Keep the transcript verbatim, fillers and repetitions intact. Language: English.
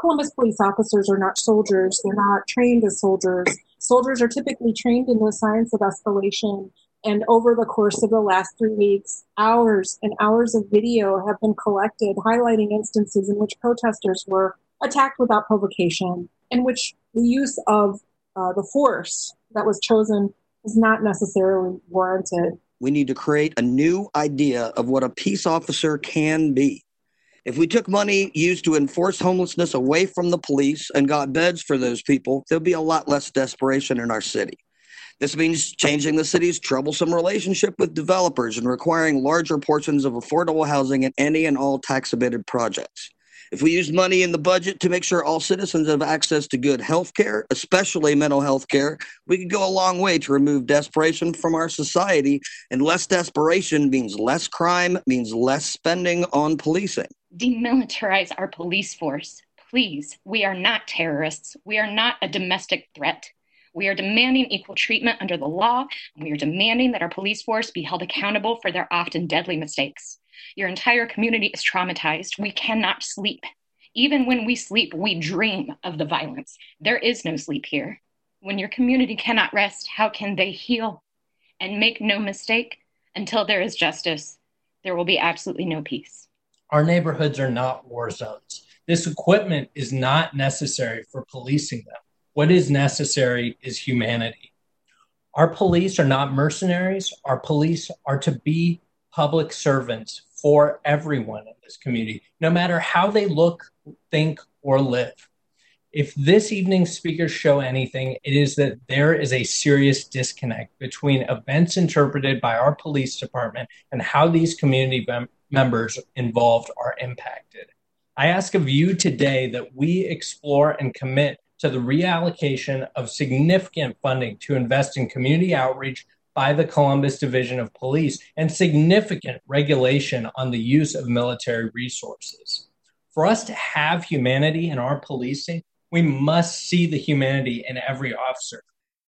Columbus police officers are not soldiers. They're not trained as soldiers. Soldiers are typically trained in the science of escalation. And over the course of the last three weeks, hours and hours of video have been collected highlighting instances in which protesters were attacked without provocation, in which the use of uh, the force that was chosen is not necessarily warranted. We need to create a new idea of what a peace officer can be. If we took money used to enforce homelessness away from the police and got beds for those people, there'd be a lot less desperation in our city. This means changing the city's troublesome relationship with developers and requiring larger portions of affordable housing in any and all tax-abated projects. If we use money in the budget to make sure all citizens have access to good health care, especially mental health care, we could go a long way to remove desperation from our society, and less desperation means less crime, means less spending on policing. Demilitarize our police force. Please, we are not terrorists. We are not a domestic threat. We are demanding equal treatment under the law, and we are demanding that our police force be held accountable for their often deadly mistakes. Your entire community is traumatized. We cannot sleep. Even when we sleep, we dream of the violence. There is no sleep here. When your community cannot rest, how can they heal? And make no mistake, until there is justice, there will be absolutely no peace. Our neighborhoods are not war zones. This equipment is not necessary for policing them. What is necessary is humanity. Our police are not mercenaries. Our police are to be public servants for everyone in this community, no matter how they look, think, or live. If this evening's speakers show anything, it is that there is a serious disconnect between events interpreted by our police department and how these community mem- members involved are impacted. I ask of you today that we explore and commit to the reallocation of significant funding to invest in community outreach by the Columbus Division of Police and significant regulation on the use of military resources. For us to have humanity in our policing, we must see the humanity in every officer.